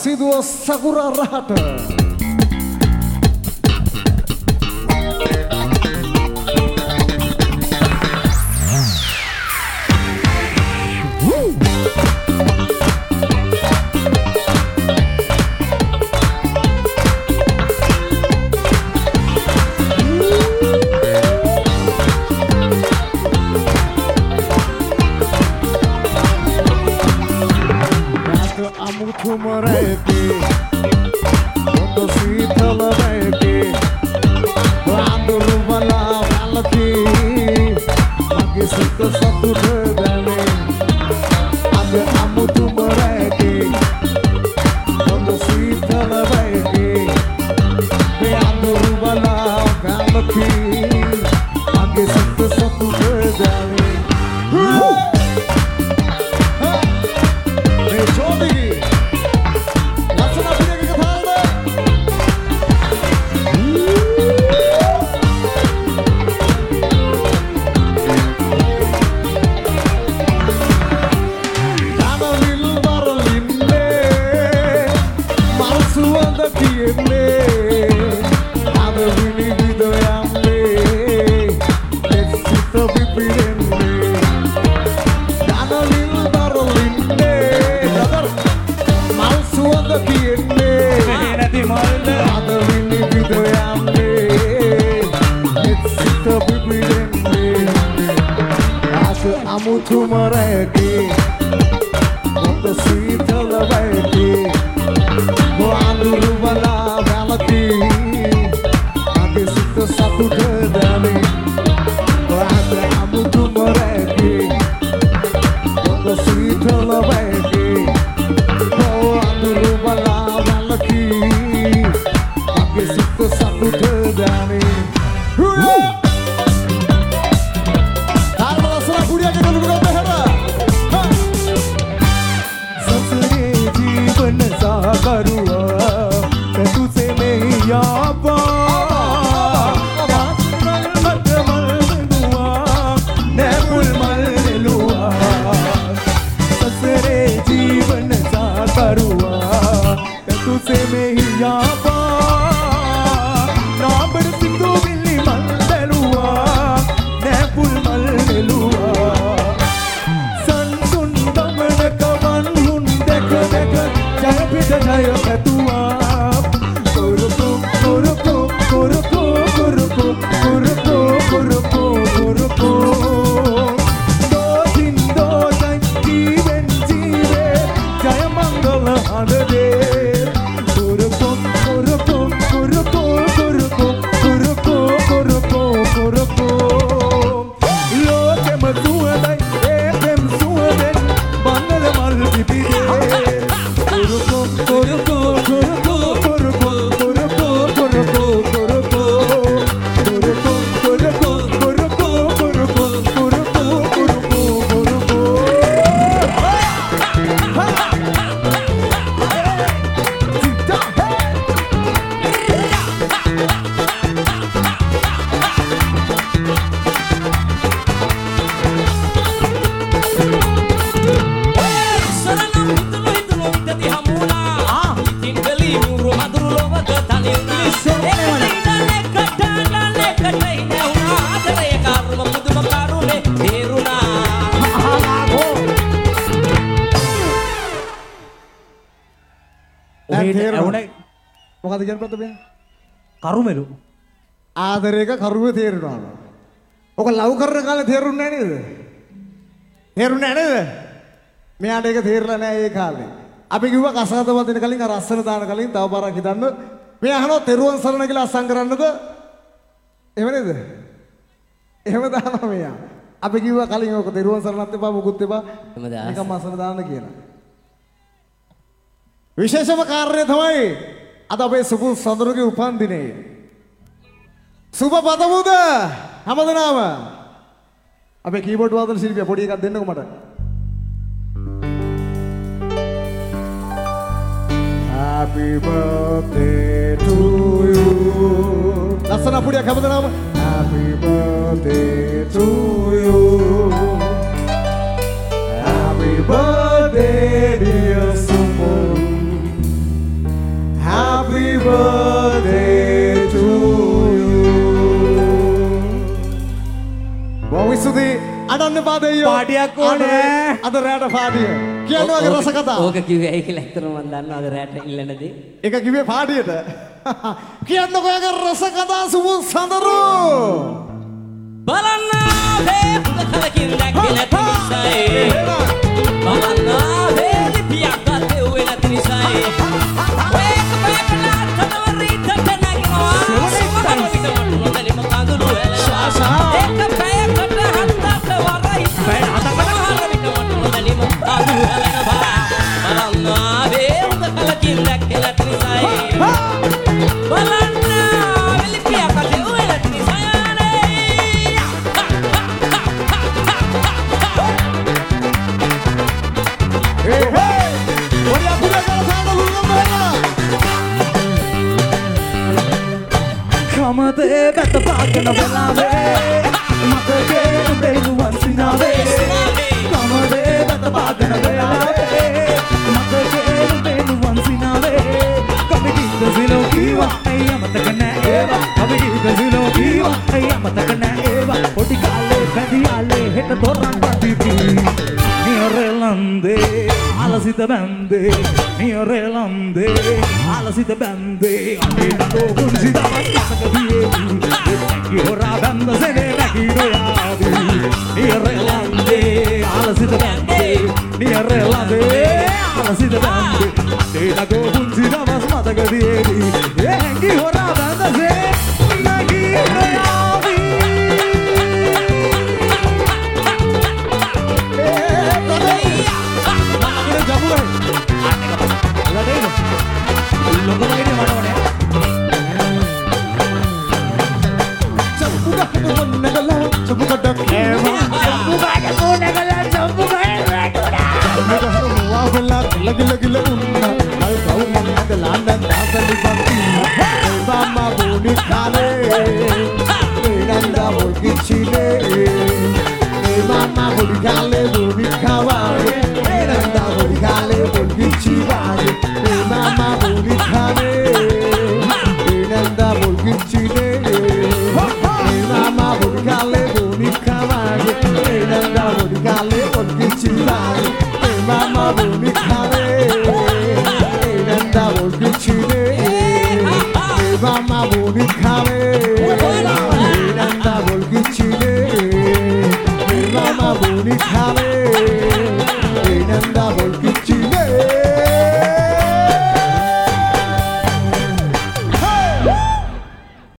Rasiduo Sakura Rata. Mereka untuk sital mereka Andur bala balaki Lagi satu dedane Ada amu tu mereka untuk sital mereka Andur bala balaki Lagi satu dedane Amu tu mereki untuk sital mereki Andur bala balaki Lagi satu dedane Ada amu tu mereki untuk sital mereki Andur bala balaki Lagi satu dedane මොකද කියන ප්‍රථමය? කරුමෙලු. ආදරේක කරුවේ තේරෙනවා. ඔක love කරන කාලේ තේරුන්නේ නැහැ නේද? තේරුන්නේ නැහැ නේද? මෙයාට ඒක තේරෙලා නැහැ ඒ කාලේ. අපි කිව්වා කසාද වදින කලින් අර අස්සන දාන කලින් තව පාරක් හිතන්න. මෙයා අහනවා තෙරුවන් සරණ කියලා අස්සම් කරන්නද? එහෙම නේද? එහෙම දානවා මෙයා. අපි කිව්වා කලින් ඔක තෙරුවන් සරණත් එපා මොකුත් එපා. නිකම්ම අස්සන දාන්න කියලා. විශේෂම කාර්යය තමයි අද අපේ සුපුල් සඳරුගේ උපන් දිනේ. සුබ පතමුද හැමදෙනාම. අපේ කීබෝඩ් වාදන ශිල්පියා පොඩි එකක් දෙන්නකෝ මට. Happy birthday to you. ලස්සන පොඩියක් හැමදෙනාම. Happy birthday to you. Happy birthday dear Supul. birthday to you. Bawisuthi අඩන්න පාදයෝ පාටියක් ඕනේ අද රැට පාටිය කියනවා වගේ රස කතා ඕක කිව්වේ ඇයි කියලා හිතන මම දන්නවා අද රැට ඉල්ලනදී ඒක කිව්වේ පාටියට කියන්නකෝ යගේ රස කතා සුමු සඳරු බලන්න මේ පුද කලකින් දැක්කේ නැති නිසායි බලන්න මේ ලිපියක් ගත්තේ උවේ නැති නිසායි වේක බෑකලා තනවරීට තනගිනවා සුමහන විට මොනවද මොකඳුළු එලා ඒක බෑකට හත්තට වරයි බෑ හතකට විට මොනවද මොකඳුළු එලා බලන්න මේ පුද කලකින් දැක්කේ නැති නිසායි බලන්න මේ ලිපියක් ගත්තේ උවේ නැති නිසායි කමතේ බැත පාගන වෙලාවේ මතකේ උදේනුවන් සිනාවේ කමතේ බැත පාගන වෙලාවේ මතකේ උදේනුවන් සිනාවේ කමිටිද සිලෝ කීවා අය මතක නෑ ඒවා කමිටිද සිලෝ කීවා අය මතක නෑ ඒවා පොඩි කාලේ බැඳියාලේ හෙට තොරන් පදිපි නියරලන්දේ අලසිත බැන්දේ නියරලන්දේ අලසිත බැන්දේ අනිතෝ කුංචි දවස් කසකදී හොරා බැන්ද සෙනේ නැගිනෝ යාවි නියරලන්දේ අලසිත බැන්දේ නියරලන්දේ අලසිත බැන්දේ තේනකෝ කුංචි දවස් මතකදී එහි හොරා බැන්ද සේ නැගිනෝ යාවි Gila unna al kau mangad landan dasali bakti mama boni khale nanda bolki chile mama boni khale boni khawage nanda boni khale bolki chivage mama boni khale nanda bolki chile mama boni khale boni khawage nanda boni khale bolki chivage mama boni khale nanda bolki chile